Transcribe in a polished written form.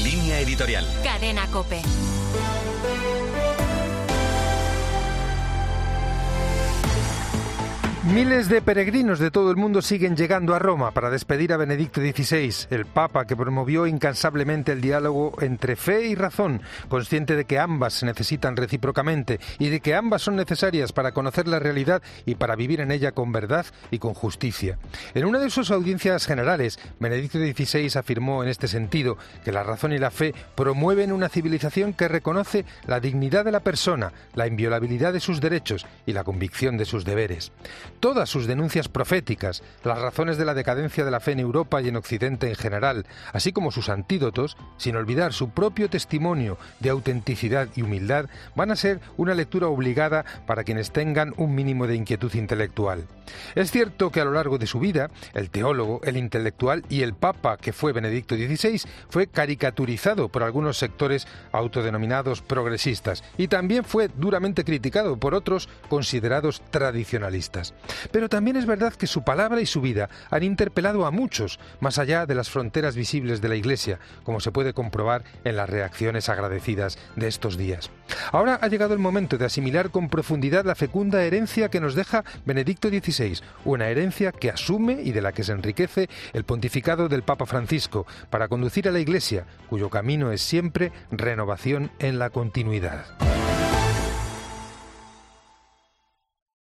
Línea editorial. Cadena COPE. Miles de peregrinos de todo el mundo siguen llegando a Roma para despedir a Benedicto XVI, el Papa que promovió incansablemente el diálogo entre fe y razón, consciente de que ambas se necesitan recíprocamente y de que ambas son necesarias para conocer la realidad y para vivir en ella con verdad y con justicia. En una de sus audiencias generales, Benedicto XVI afirmó en este sentido que la razón y la fe promueven una civilización que reconoce la dignidad de la persona, la inviolabilidad de sus derechos y la convicción de sus deberes. Todas sus denuncias proféticas, las razones de la decadencia de la fe en Europa y en Occidente en general, así como sus antídotos, sin olvidar su propio testimonio de autenticidad y humildad, van a ser una lectura obligada para quienes tengan un mínimo de inquietud intelectual. Es cierto que a lo largo de su vida, el teólogo, el intelectual y el Papa que fue Benedicto XVI fue caricaturizado por algunos sectores autodenominados progresistas y también fue duramente criticado por otros considerados tradicionalistas. Pero también es verdad que su palabra y su vida han interpelado a muchos, más allá de las fronteras visibles de la Iglesia, como se puede comprobar en las reacciones agradecidas de estos días. Ahora ha llegado el momento de asimilar con profundidad la fecunda herencia que nos deja Benedicto XVI, una herencia que asume y de la que se enriquece el pontificado del Papa Francisco para conducir a la Iglesia, cuyo camino es siempre renovación en la continuidad.